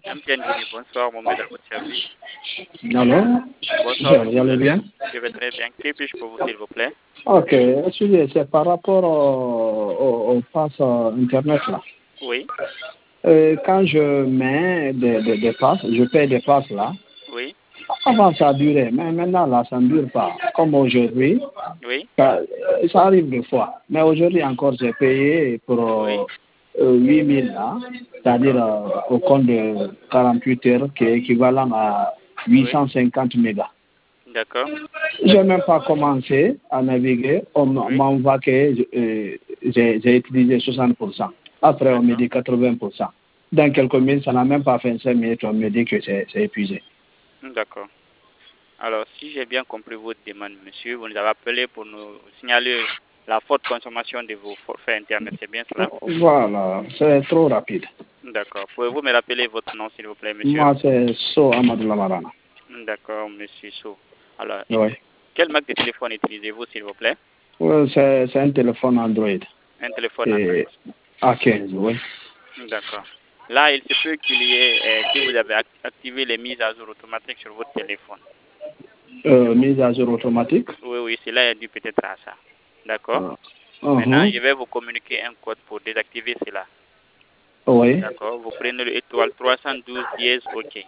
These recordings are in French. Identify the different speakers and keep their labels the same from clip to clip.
Speaker 1: MTN Guinée, bonsoir, mon maître à votre service.
Speaker 2: Allô?
Speaker 1: Bonsoir,
Speaker 2: Vous allez bien?
Speaker 1: je vais très bien. Que puis-je pour vous, s'il vous plaît?
Speaker 2: Ok, excusez, c'est par rapport au pass Internet là.
Speaker 1: Oui,
Speaker 2: Quand je mets des passes, je paie des passes là.
Speaker 1: oui,
Speaker 2: Avant ça durait, mais maintenant là, ça ne dure pas. Comme aujourd'hui,
Speaker 1: oui,
Speaker 2: ça arrive des fois. Mais aujourd'hui encore, j'ai payé pour
Speaker 1: oui.
Speaker 2: 8 000 là, c'est-à-dire au compte de 48 heures, qui est équivalent à 850 mégas.
Speaker 1: D'accord,
Speaker 2: Je n'ai même pas commencé à naviguer. On
Speaker 1: oui,
Speaker 2: m'envoie que j'ai utilisé 60%. Après, on me
Speaker 1: d'accord,
Speaker 2: dit 80%. Dans quelques minutes, ça n'a même pas fait 5 minutes, on me dit que c'est épuisé.
Speaker 1: d'accord. Alors, si j'ai bien compris votre demande, monsieur, vous nous avez appelé pour nous signaler la forte consommation de vos forfaits Internet, c'est bien cela?
Speaker 2: Voilà, c'est trop rapide.
Speaker 1: D'accord. Pouvez-vous me rappeler votre nom, s'il vous plaît, monsieur?
Speaker 2: Moi, c'est So Amadou Lamarana.
Speaker 1: D'accord, monsieur Sou. Alors,
Speaker 2: Oui.
Speaker 1: quelle marque de téléphone utilisez-vous, s'il vous plaît?
Speaker 2: C'est un téléphone Android.
Speaker 1: Un téléphone
Speaker 2: Et
Speaker 1: Android.
Speaker 2: A15, oui.
Speaker 1: D'accord. Là, il se peut qu'il y ait, que vous avez activé les mises à jour automatiques sur votre téléphone.
Speaker 2: Mise à jour automatique.
Speaker 1: Oui, oui, cela est dû peut-être à ça. D'accord. Maintenant,
Speaker 2: Uh-huh.
Speaker 1: je vais vous communiquer un code pour désactiver cela.
Speaker 2: Oui.
Speaker 1: D'accord. Vous prenez le étoile 312 dièse OK.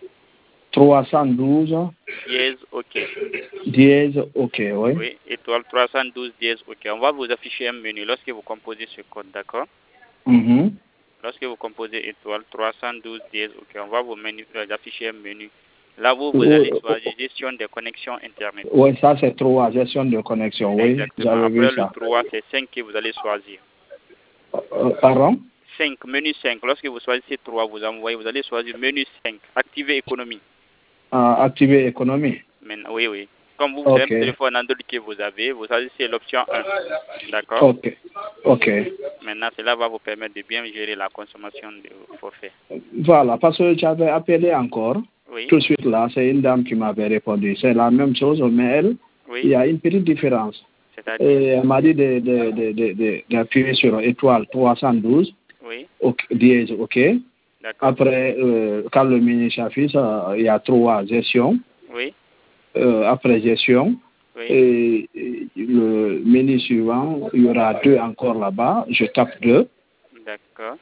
Speaker 2: 312
Speaker 1: Dièse OK.
Speaker 2: dièse OK, oui.
Speaker 1: Oui, étoile 312 dièse OK. On va vous afficher un menu lorsque vous composez ce code, d'accord?
Speaker 2: Mhm.
Speaker 1: Lorsque vous composez étoile 312 dièse OK, on va vous afficher un menu. Là, vous allez choisir gestion des connexions Internet.
Speaker 2: Oui, ça c'est 3, gestion de connexion, oui,
Speaker 1: Exactement.
Speaker 2: j'avais vu
Speaker 1: Après le
Speaker 2: ça.
Speaker 1: 3, c'est 5 que vous allez choisir.
Speaker 2: Pardon?
Speaker 1: 5, menu 5. Lorsque vous choisissez 3, vous allez choisir menu 5, activer économie.
Speaker 2: Activer économie.
Speaker 1: Maintenant, oui, oui. Comme vous avez un
Speaker 2: Ok,
Speaker 1: téléphone Android que vous avez, vous choisissez l'option 1. D'accord?
Speaker 2: ok, ok.
Speaker 1: Maintenant, cela va vous permettre de bien gérer la consommation de forfait.
Speaker 2: Voilà, parce que j'avais appelé encore,
Speaker 1: Oui,
Speaker 2: tout de suite là, c'est une dame qui m'avait répondu. C'est la même chose, mais elle, il
Speaker 1: oui,
Speaker 2: y a une petite différence.
Speaker 1: c'est-à-dire,
Speaker 2: Et elle m'a dit d'appuyer sur étoile 312,
Speaker 1: oui,
Speaker 2: dièse, ok.
Speaker 1: d'accord,
Speaker 2: Après, quand le menu s'affiche, il y a 3 gestions.
Speaker 1: oui,
Speaker 2: Après gestion,
Speaker 1: oui,
Speaker 2: et le menu suivant, il y aura 2 encore là-bas. Je tape 2.
Speaker 1: d'accord,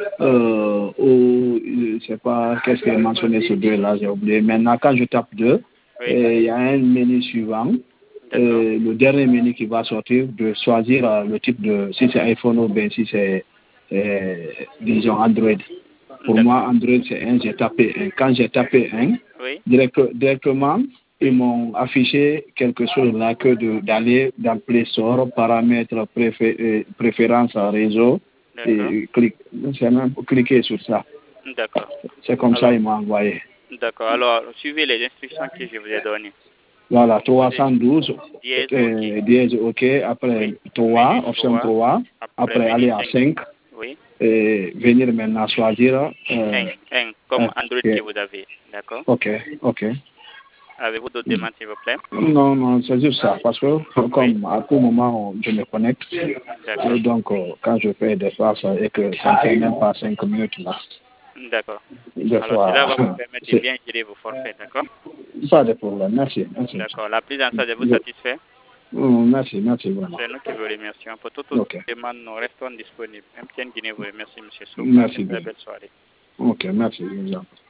Speaker 2: Ou je ne sais pas qu'est-ce qui est mentionné sur 2 là, j'ai oublié. Maintenant, quand je tape 2,
Speaker 1: oui,
Speaker 2: il y a un menu suivant.
Speaker 1: d'accord,
Speaker 2: Le dernier menu qui va sortir, de choisir le type de, si c'est iPhone ou bien si c'est, disons, Android. Pour moi,
Speaker 1: d'accord,
Speaker 2: Android, c'est 1, j'ai tapé 1. Quand j'ai tapé 1,
Speaker 1: oui,
Speaker 2: directement, ils m'ont affiché quelque chose là que d'aller dans Play Store, paramètres, préférences réseau,
Speaker 1: d'accord,
Speaker 2: et c'est même cliquer sur ça.
Speaker 1: d'accord.
Speaker 2: C'est comme ça
Speaker 1: Alors,
Speaker 2: qu'ils m'ont envoyé.
Speaker 1: d'accord. Alors, suivez les instructions que je vous ai données.
Speaker 2: Voilà,
Speaker 1: Composez
Speaker 2: 312,
Speaker 1: dièse OK.
Speaker 2: dièse OK, après
Speaker 1: Oui,
Speaker 2: 3,
Speaker 1: menu
Speaker 2: option
Speaker 1: 3,
Speaker 2: 3,
Speaker 1: après
Speaker 2: après
Speaker 1: menu
Speaker 2: aller à
Speaker 1: 5,
Speaker 2: 5,
Speaker 1: oui,
Speaker 2: et venir maintenant choisir.
Speaker 1: 1, comme Android que vous avez, d'accord?
Speaker 2: Ok, ok.
Speaker 1: Avez-vous d'autres demandes, s'il vous plaît?
Speaker 2: Non, non, c'est juste ça, parce que
Speaker 1: Oui,
Speaker 2: comme à tout moment je me connecte,
Speaker 1: d'accord,
Speaker 2: et donc quand je fais des passes et que ça ne fait même pas 5 minutes là,
Speaker 1: d'accord.
Speaker 2: des
Speaker 1: Alors, cela
Speaker 2: fois,
Speaker 1: va vous permettre de
Speaker 2: c'est
Speaker 1: bien gérer vos forfaits, d'accord?
Speaker 2: pas de problème. Merci, merci.
Speaker 1: D'accord. La prise en charge vous satisfait?
Speaker 2: Merci, merci vraiment.
Speaker 1: C'est nous qui vous remercions. Pour toute autre
Speaker 2: Ok,
Speaker 1: demande, nous restons disponibles. MTN Guinée vous remercie, M. Sou. Passez
Speaker 2: merci
Speaker 1: une très
Speaker 2: bien.
Speaker 1: belle soirée.
Speaker 2: Ok, merci.